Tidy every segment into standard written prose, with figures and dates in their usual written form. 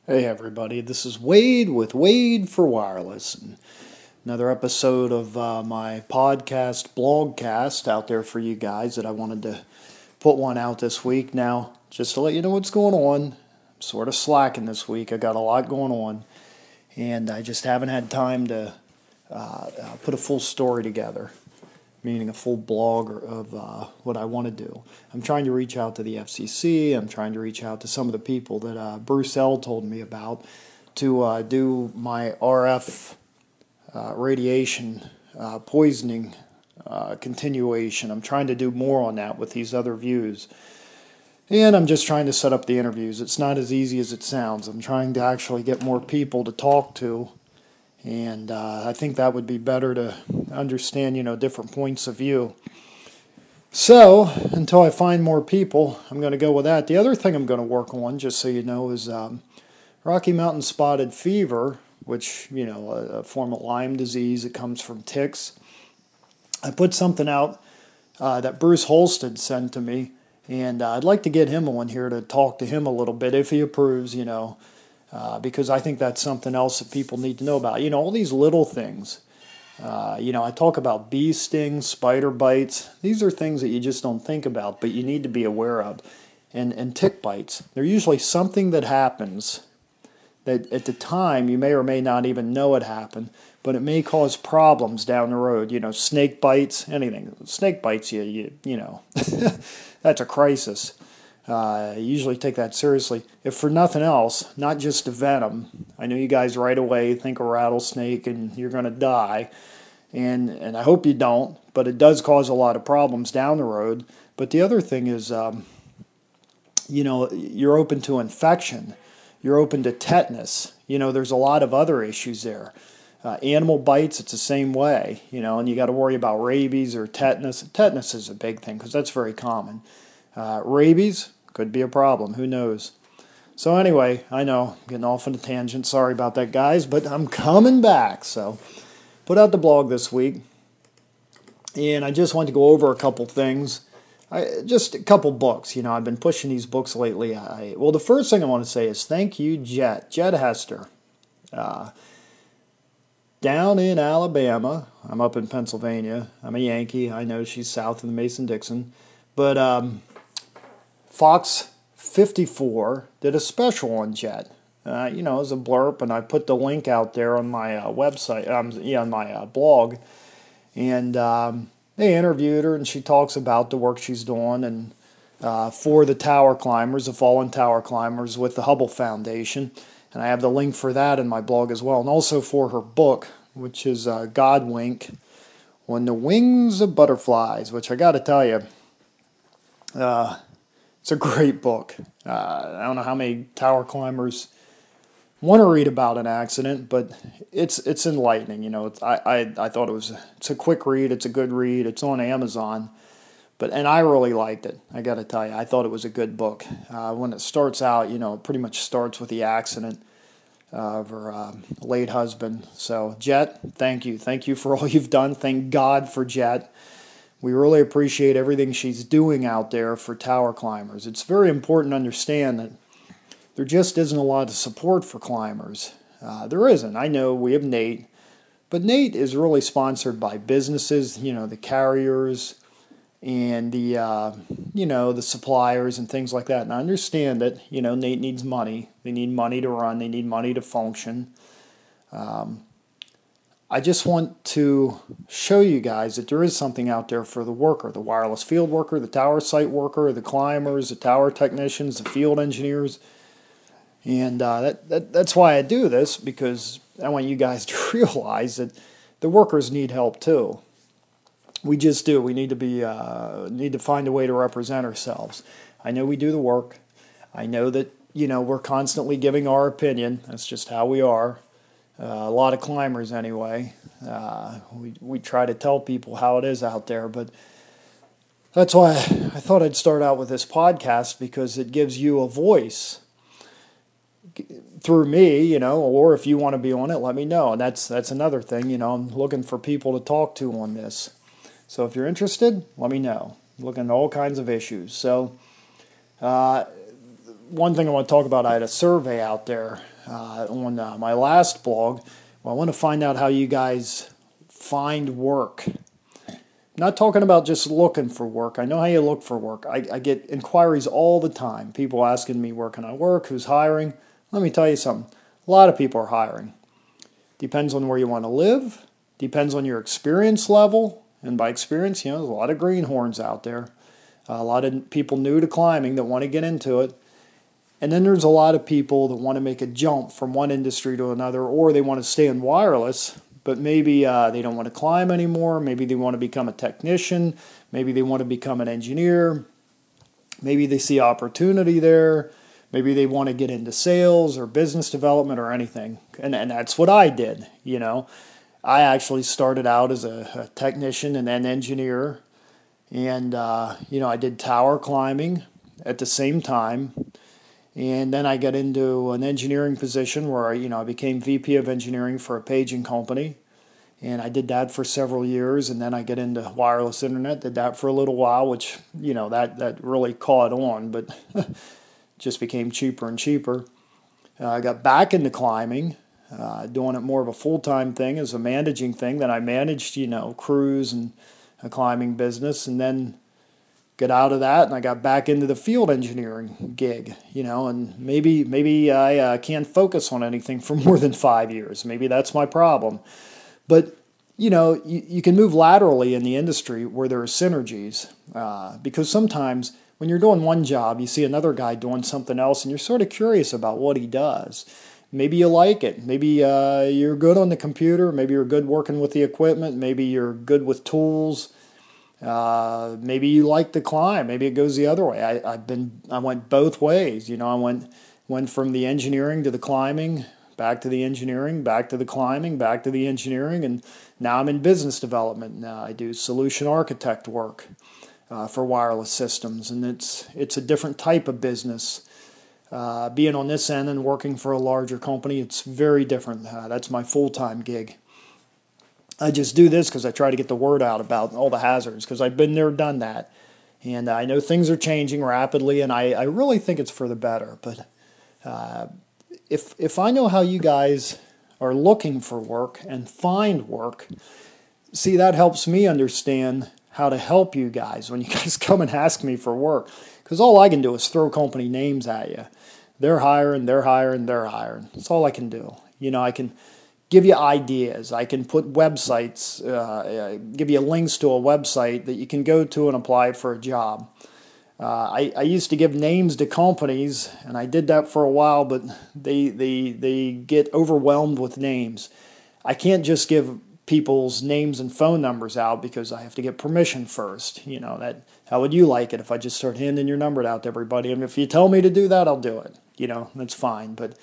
Hey everybody, this is Wade with Wade for Wireless. And another episode of my podcast, blogcast, out there for you guys that I wanted to put one out this week. Now, just to let you know what's going on, I'm sort of slacking this week. I got a lot going on, and I just haven't had time to put a full story together, meaning a full blog of what I want to do. I'm trying to reach out to the FCC. I'm trying to reach out to some of the people that Bruce L. told me about to do my RF radiation poisoning continuation. I'm trying to do more on that with these other views. And I'm just trying to set up the interviews. It's not as easy as it sounds. I'm trying to actually get more people to talk to, and I think that would be better to understand, different points of view. So, until I find more people, I'm going to go with that. The other thing I'm going to work on, just so you know, is Rocky Mountain Spotted Fever, which, a form of Lyme disease. It comes from ticks. I put something out that Bruce Holstead sent to me, and I'd like to get him on here to talk to him a little bit, if he approves, because I think that's something else that people need to know about. All these little things. I talk about bee stings, spider bites. These are things that you just don't think about, but you need to be aware of. And tick bites. They're usually something that happens that at the time you may or may not even know it happened, but it may cause problems down the road. Snake bites, anything. Snake bites you that's a crisis. You usually take that seriously. If for nothing else, not just the venom. I know you guys right away think a rattlesnake and you're going to die, and I hope you don't, but it does cause a lot of problems down the road. But the other thing is, you're open to infection. You're open to tetanus. There's a lot of other issues there. Animal bites, it's the same way, and you got to worry about rabies or tetanus. Tetanus is a big thing because that's very common. Rabies could be a problem. Who knows? So anyway, I know, I'm getting off on a tangent. Sorry about that, guys, but I'm coming back. So put out the blog this week, and I just want to go over a couple things. Just a couple books. I've been pushing these books lately. Well, the first thing I want to say is thank you, Jet Hester. Down in Alabama, I'm up in Pennsylvania. I'm a Yankee. I know she's south of the Mason-Dixon. But Fox 54 did a special on Jet. As a blurb, and I put the link out there on my website, on my blog. And they interviewed her, and she talks about the work she's doing and for the tower climbers, the fallen tower climbers with the Hubble Foundation. And I have the link for that in my blog as well. And also for her book, which is Godwink, On the Wings of Butterflies, which I got to tell you, it's a great book. I don't know how many tower climbers want to read about an accident, but it's enlightening. I thought it's a quick read. It's a good read. It's on Amazon. And I really liked it. I got to tell you, I thought it was a good book. When it starts out, it pretty much starts with the accident of her late husband. So, Jet, thank you. Thank you for all you've done. Thank God for Jet. We really appreciate everything she's doing out there for tower climbers. It's very important to understand that there just isn't a lot of support for climbers. There isn't. I know we have Nate, but Nate is really sponsored by businesses, the carriers, and the suppliers and things like that. And I understand that, Nate needs money. They need money to run. They need money to function. I just want to show you guys that there is something out there for the worker, the wireless field worker, the tower site worker, the climbers, the tower technicians, the field engineers. And that's why I do this, because I want you guys to realize that the workers need help too. We just do. We need to find a way to represent ourselves. I know we do the work. I know that we're constantly giving our opinion. That's just how we are. A lot of climbers, anyway. We try to tell people how it is out there, but that's why I thought I'd start out with this podcast, because it gives you a voice through me, or if you want to be on it, let me know. And that's another thing. I'm looking for people to talk to on this. So if you're interested, let me know. I'm looking at all kinds of issues. So one thing I want to talk about, I had a survey out there on my last blog. Well, I want to find out how you guys find work. I'm not talking about just looking for work. I know how you look for work. I get inquiries all the time. People asking me, where can I work? Who's hiring? Let me tell you something. A lot of people are hiring. Depends on where you want to live. Depends on your experience level. And by experience, there's a lot of greenhorns out there. A lot of people new to climbing that want to get into it. And then there's a lot of people that want to make a jump from one industry to another, or they want to stay in wireless, but maybe they don't want to climb anymore. Maybe they want to become a technician. Maybe they want to become an engineer. Maybe they see opportunity there. Maybe they want to get into sales or business development or anything. And that's what I did, I actually started out as a technician and then engineer. And, I did tower climbing at the same time. And then I got into an engineering position where I became VP of engineering for a paging company. And I did that for several years. And then I got into wireless internet, did that for a little while, which, that really caught on, but just became cheaper and cheaper. I got back into climbing, doing it more of a full-time thing as a managing thing. Then I managed, crews and a climbing business, and then got out of that, and I got back into the field engineering gig, and maybe I can't focus on anything for more than 5 years. Maybe that's my problem. But, you can move laterally in the industry where there are synergies, because sometimes when you're doing one job, you see another guy doing something else, and you're sort of curious about what he does. Maybe you like it. Maybe you're good on the computer. Maybe you're good working with the equipment. Maybe you're good with tools. Maybe you like to climb. Maybe it goes the other way. I went both ways. I went from the engineering to the climbing, back to the engineering, back to the climbing, back to the engineering, and now I'm in business development. Now I do solution architect work for wireless systems, and it's a different type of business. Being on this end and working for a larger company, it's very different. That's my full-time gig. I just do this because I try to get the word out about all the hazards, because I've been there, done that. And I know things are changing rapidly, and I really think it's for the better. But if I know how you guys are looking for work and find work, see, that helps me understand how to help you guys when you guys come and ask me for work. Because all I can do is throw company names at you. They're hiring, they're hiring, they're hiring. That's all I can do. I can give you ideas. I can put websites, give you links to a website that you can go to and apply for a job. I used to give names to companies, and I did that for a while, but they get overwhelmed with names. I can't just give people's names and phone numbers out because I have to get permission first. How would you like it if I just start handing your number out to everybody? And if you tell me to do that, I'll do it. That's fine. But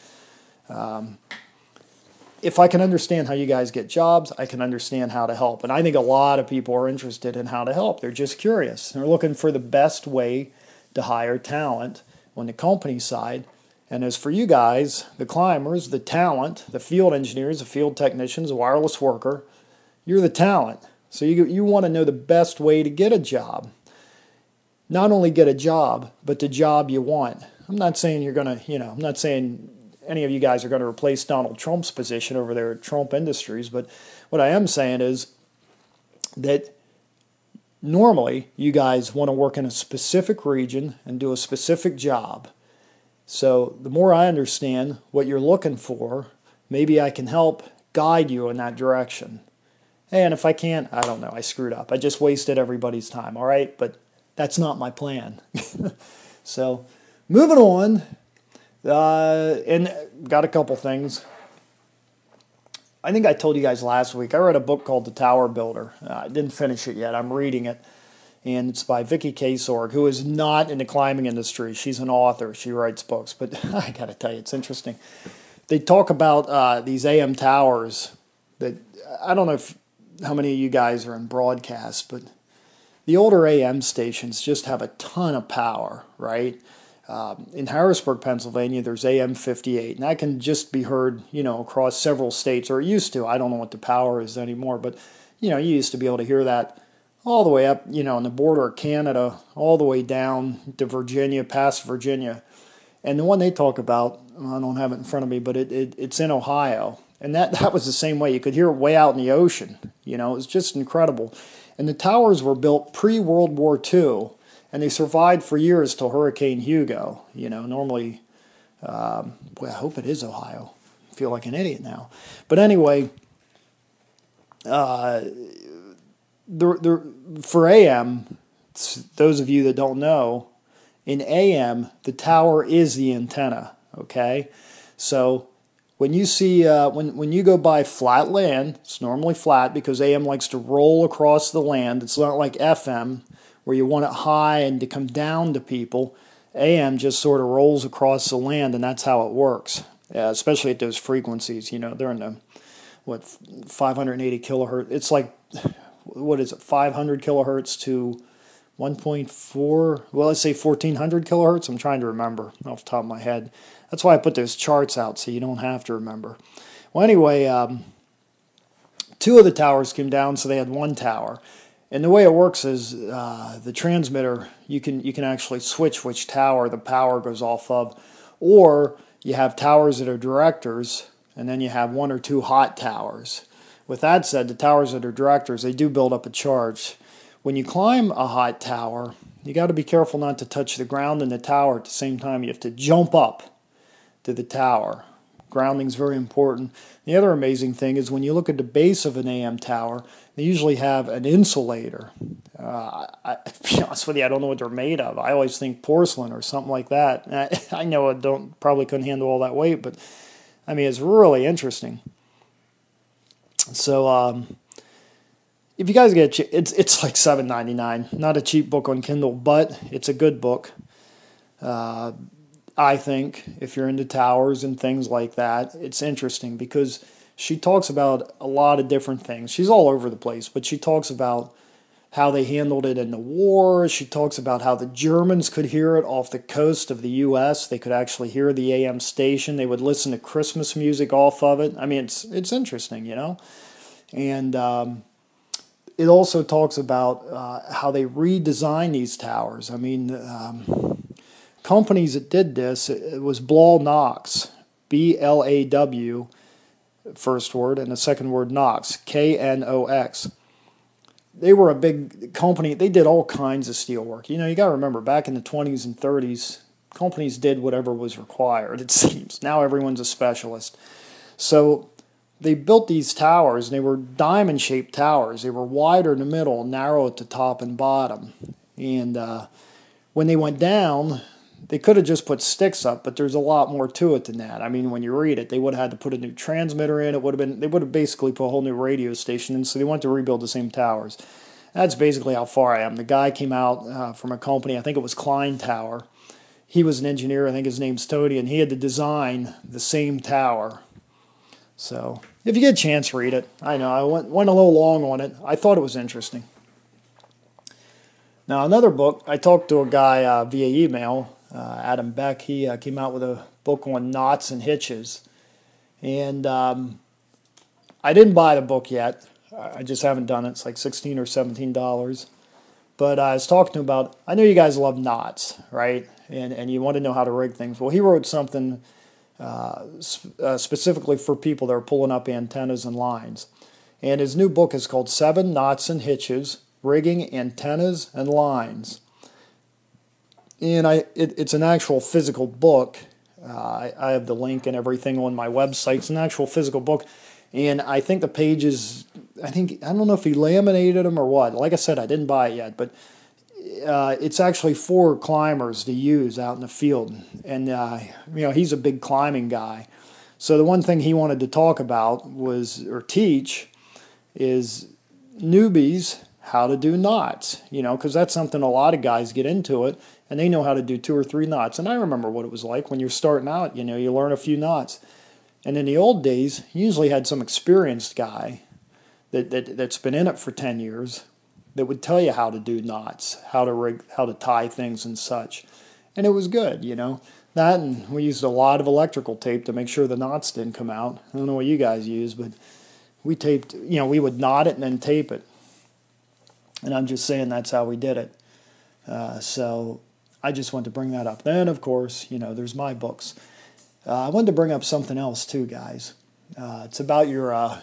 if I can understand how you guys get jobs, I can understand how to help. And I think a lot of people are interested in how to help. They're just curious. They're looking for the best way to hire talent on the company side. And as for you guys, the climbers, the talent, the field engineers, the field technicians, the wireless worker, you're the talent. So you want to know the best way to get a job. Not only get a job, but the job you want. I'm not saying you're going to, I'm not saying any of you guys are going to replace Donald Trump's position over there at Trump Industries, but what I am saying is that normally you guys want to work in a specific region and do a specific job. So the more I understand what you're looking for, maybe I can help guide you in that direction. And if I can't, I don't know, I screwed up. I just wasted everybody's time, all right? But that's not my plan. So moving on, and got a couple things. I think I told you guys last week, I read a book called The Tower Builder. I didn't finish it yet. I'm reading it. And it's by Vicky Kasorg, who is not in the climbing industry. She's an author. She writes books. But I got to tell you, it's interesting. They talk about these AM towers that, I don't know how many of you guys are in broadcast, but the older AM stations just have a ton of power, right? In Harrisburg, Pennsylvania, there's AM 58, and that can just be heard, across several states, or it used to. I don't know what the power is anymore, but, you used to be able to hear that all the way up, on the border of Canada, all the way down to Virginia, past Virginia. And the one they talk about, I don't have it in front of me, but it's in Ohio. And that was the same way. You could hear it way out in the ocean. You know, it was just incredible. And the towers were built pre-World War II, and they survived for years till Hurricane Hugo. You know, normally, well, I hope it is Ohio. I feel like an idiot now. But anyway, for AM, those of you that don't know, in AM, the tower is the antenna, okay? So when you see, when you go by flat land, it's normally flat because AM likes to roll across the land. It's not like FM where you want it high and to come down to people. AM just sort of rolls across the land, and that's how it works, especially at those frequencies. You know, they're in the, 580 kilohertz. It's like, what is it, 500 kilohertz to 1.4, well, let's say 1400 kilohertz. I'm trying to remember off the top of my head. That's why I put those charts out so you don't have to remember. Well, anyway, two of the towers came down, so they had one tower. And the way it works is the transmitter, you can actually switch which tower the power goes off of, or you have towers that are directors, and then you have one or two hot towers. With that said, the towers that are directors, they do build up a charge. When you climb a hot tower, you got to be careful not to touch the ground and the tower at the same time. You have to jump up to the tower. Grounding is very important. The other amazing thing is when you look at the base of an AM tower, they usually have an insulator. To be honest with you, I don't know what they're made of. I always think porcelain or something like that. I know it probably couldn't handle all that weight, but I mean, it's really interesting. So, if you guys get it's like $7.99. Not a cheap book on Kindle, but it's a good book. I think if you're into towers and things like that, it's interesting because she talks about a lot of different things. She's all over the place, but she talks about how they handled it in the war. She talks about how the Germans could hear it off the coast of the U.S. They could actually hear the AM station. They would listen to Christmas music off of it. I mean, it's interesting, you know. And it also talks about how they redesigned these towers. I mean, companies that did this, it was Blaw Knox, B-L-A-W, first word, and the second word Knox, K-N-O-X. They were a big company. They did all kinds of steel work. You know, you got to remember, back in the 20s and 30s, companies did whatever was required, it seems. Now everyone's a specialist. So they built these towers, and they were diamond-shaped towers. They were wider in the middle, narrow at the top and bottom. And when they went down, they could have just put sticks up, but there's a lot more to it than that. I mean, when you read it, they would have had to put a new transmitter in. They would have basically put a whole new radio station in, so they went to rebuild the same towers. That's basically how far I am. The guy came out from a company, I think it was Klein Tower. He was an engineer, I think his name's Tony, and he had to design the same tower. So, if you get a chance, read it. I know, I went a little long on it. I thought it was interesting. Now, another book, I talked to a guy via email, Adam Beck. He came out with a book on knots and hitches. And I didn't buy the book yet. I just haven't done it. It's like $16 or $17. But I was talking to him about, I know you guys love knots, right? And you want to know how to rig things. Well, he wrote something specifically for people that are pulling up antennas and lines. And his new book is called 7 Knots and Hitches, Rigging Antennas and Lines. And it's an actual physical book. I have the link and everything on my website. It's an actual physical book. And I think the pages, I don't know if he laminated them or what. Like I said, I didn't buy it yet, but it's actually for climbers to use out in the field. And, you know, he's a big climbing guy. So the one thing he wanted to talk about or teach is newbies how to do knots, you know, because that's something a lot of guys get into it, and they know how to do 2 or 3 knots. And I remember what it was like when you're starting out, you know, you learn a few knots. And in the old days, you usually had some experienced guy that's been in it for 10 years that would tell you how to do knots, how to rig, how to tie things and such. And it was good, you know. That, and we used a lot of electrical tape to make sure the knots didn't come out. I don't know what you guys use, but we taped, you know, we would knot it and then tape it. And I'm just saying that's how we did it. So I just wanted to bring that up. Then, of course, there's my books. I wanted to bring up something else too, guys. It's about your...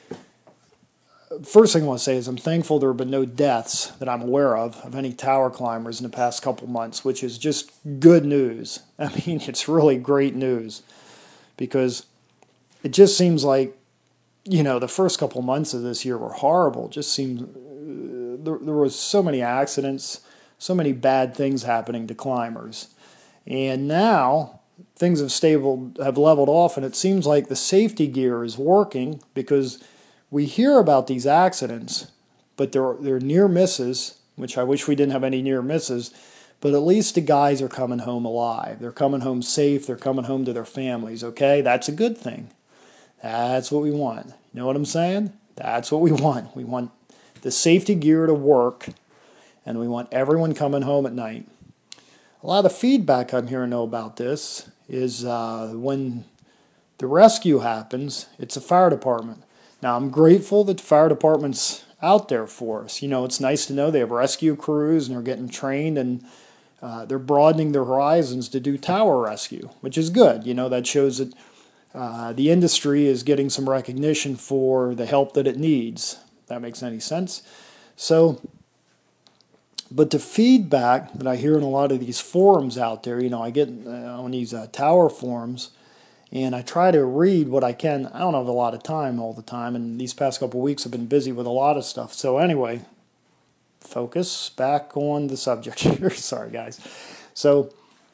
First thing I want to say is I'm thankful there have been no deaths that I'm aware of any tower climbers in the past couple months, which is just good news. I mean, it's really great news because it just seems like, the first couple months of this year were horrible. It just seemed there was so many accidents, so many bad things happening to climbers. And now things have leveled off, and it seems like the safety gear is working because we hear about these accidents, but they're near misses, which I wish we didn't have any near misses, but at least the guys are coming home alive. They're coming home safe. They're coming home to their families, okay? That's a good thing. That's what we want. You know what I'm saying? That's what we want. We want the safety gear to work, and we want everyone coming home at night. A lot of the feedback I'm hearing about this is when the rescue happens, it's a fire department. Now, I'm grateful that the fire department's out there for us. It's nice to know they have rescue crews and they're getting trained and they're broadening their horizons to do tower rescue, which is good. That shows that the industry is getting some recognition for the help that it needs. If that makes any sense. So, but the feedback that I hear in a lot of these forums out there, I get on these tower forums, and I try to read what I can. I don't have a lot of time all the time, and these past couple of weeks I've been busy with a lot of stuff. So anyway, focus back on the subject here. Sorry, guys. So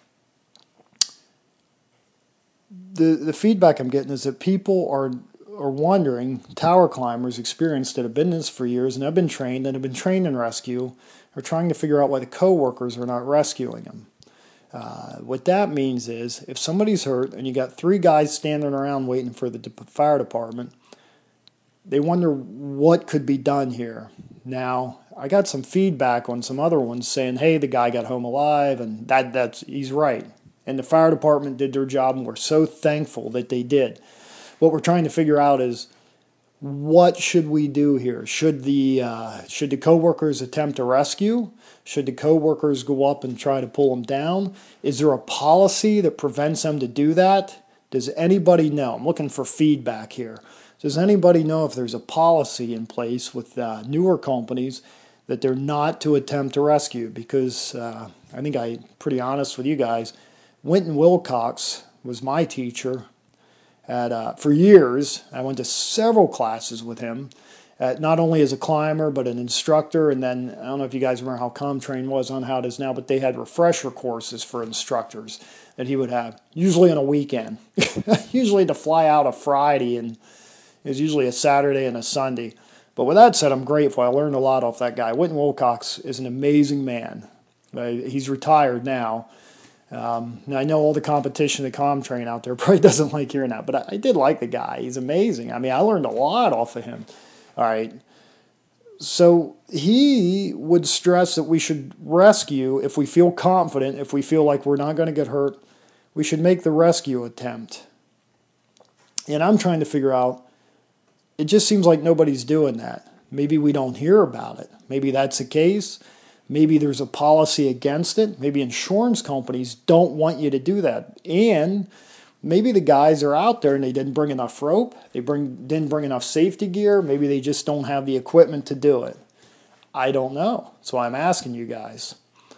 the feedback I'm getting is that people are wondering, tower climbers experienced that have been in this for years and have been trained in rescue, are trying to figure out why the coworkers are not rescuing them. What that means is if somebody's hurt and you got 3 guys standing around waiting for the fire department, they wonder what could be done here. Now, I got some feedback on some other ones saying, hey, the guy got home alive, and he's right. And the fire department did their job, and we're so thankful that they did. What we're trying to figure out is, what should we do here? Should the coworkers attempt to rescue? Should the coworkers go up and try to pull them down? Is there a policy that prevents them to do that? Does anybody know? I'm looking for feedback here. Does anybody know if there's a policy in place with newer companies that they're not to attempt to rescue? Because I think I'm pretty honest with you guys. Winton Wilcox was my teacher. For years, I went to several classes with him, not only as a climber, but an instructor. And then, I don't know if you guys remember how ComTrain was on how it is now, but they had refresher courses for instructors that he would have, usually on a weekend. Usually to fly out a Friday, and it was usually a Saturday and a Sunday. But with that said, I'm grateful. I learned a lot off that guy. Winton Wilcox is an amazing man. He's retired now. Now, I know all the competition at ComTrain out there probably doesn't like hearing that, but I did like the guy. He's amazing. I mean, I learned a lot off of him. All right. So he would stress that we should rescue if we feel confident, if we feel like we're not going to get hurt, we should make the rescue attempt. And I'm trying to figure out, it just seems like nobody's doing that. Maybe we don't hear about it. Maybe that's the case. Maybe there's a policy against it. Maybe insurance companies don't want you to do that. And maybe the guys are out there and they didn't bring enough rope. They didn't bring enough safety gear. Maybe they just don't have the equipment to do it. I don't know. So I'm asking you guys.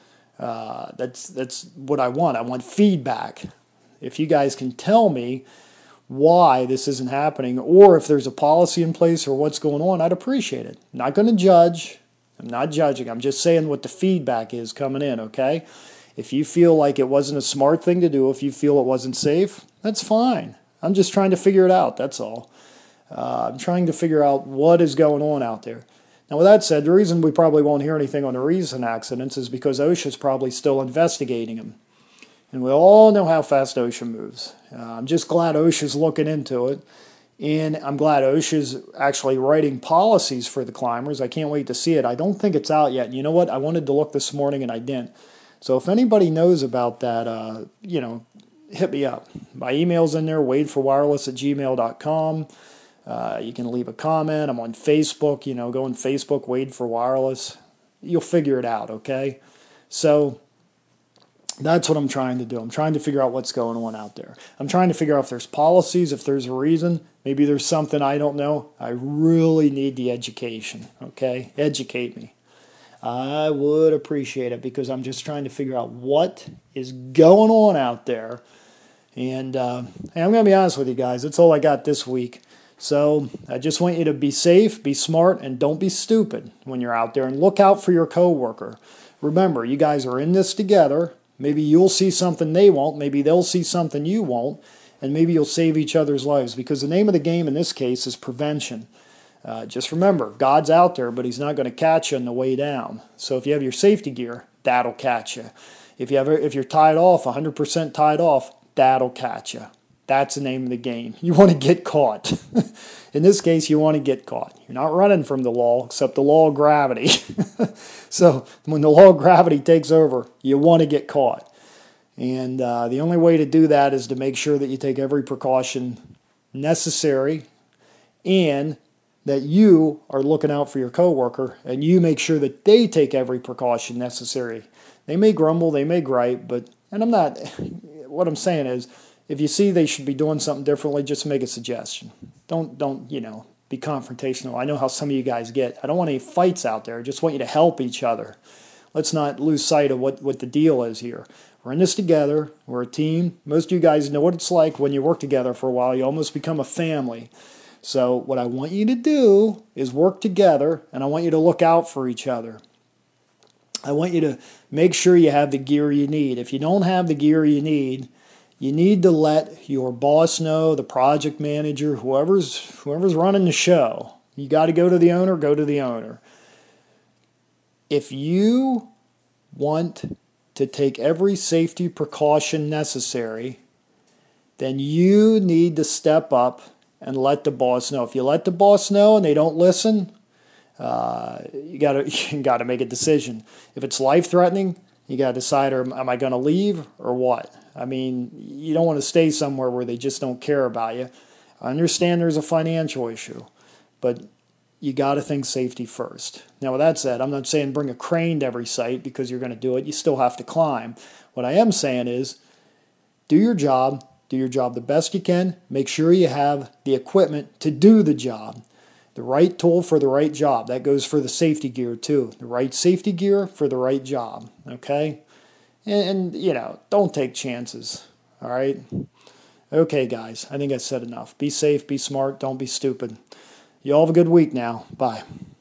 That's what I want. I want feedback. If you guys can tell me why this isn't happening, or if there's a policy in place or what's going on, I'd appreciate it. I'm not going to judge. I'm not judging. I'm just saying what the feedback is coming in, okay? If you feel like it wasn't a smart thing to do, if you feel it wasn't safe, that's fine. I'm just trying to figure it out, that's all. I'm trying to figure out what is going on out there. Now, with that said, the reason we probably won't hear anything on the recent accidents is because OSHA's probably still investigating them. And we all know how fast OSHA moves. I'm just glad OSHA's looking into it. And I'm glad OSHA's actually writing policies for the climbers. I can't wait to see it. I don't think it's out yet. And you know what? I wanted to look this morning and I didn't. So if anybody knows about that, hit me up. My email's in there, wadeforwireless@gmail.com. You can leave a comment. I'm on Facebook. Go on Facebook, Wade for Wireless. You'll figure it out, okay? So That's what I'm trying to do. I'm trying to figure out what's going on out there. I'm trying to figure out if there's policies, if there's a reason. Maybe there's something I don't know. I really need the education, okay? Educate me. I would appreciate it because I'm just trying to figure out what is going on out there. And hey, I'm going to be honest with you guys. That's all I got this week. So I just want you to be safe, be smart, and don't be stupid when you're out there. And look out for your coworker. Remember, you guys are in this together. Maybe you'll see something they won't. Maybe they'll see something you won't. And maybe you'll save each other's lives. Because the name of the game in this case is prevention. Just remember, God's out there, but He's not going to catch you on the way down. So if you have your safety gear, that'll catch you. If you're tied off, 100% tied off, that'll catch you. That's the name of the game. You want to get caught. In this case, you want to get caught. You're not running from the law, except the law of gravity. So when the law of gravity takes over, you want to get caught. And the only way to do that is to make sure that you take every precaution necessary and that you are looking out for your coworker and you make sure that they take every precaution necessary. They may grumble, they may gripe, what I'm saying is, if you see they should be doing something differently, just make a suggestion. Don't be confrontational. I know how some of you guys get. I don't want any fights out there. I just want you to help each other. Let's not lose sight of what the deal is here. We're in this together. We're a team. Most of you guys know what it's like when you work together for a while. You almost become a family. So what I want you to do is work together, and I want you to look out for each other. I want you to make sure you have the gear you need. If you don't have the gear you need to let your boss know, the project manager, whoever's running the show. You got to go to the owner, go to the owner. If you want to take every safety precaution necessary, then you need to step up and let the boss know. If you let the boss know and they don't listen, you got to make a decision. If it's life-threatening, you got to decide, am I going to leave or what? I mean, you don't want to stay somewhere where they just don't care about you. I understand there's a financial issue, but you got to think safety first. Now, with that said, I'm not saying bring a crane to every site because you're going to do it. You still have to climb. What I am saying is do your job the best you can. Make sure you have the equipment to do the job. The right tool for the right job. That goes for the safety gear too. The right safety gear for the right job. Okay? And don't take chances. All right? Okay, guys. I think I said enough. Be safe, be smart, don't be stupid. You all have a good week now. Bye.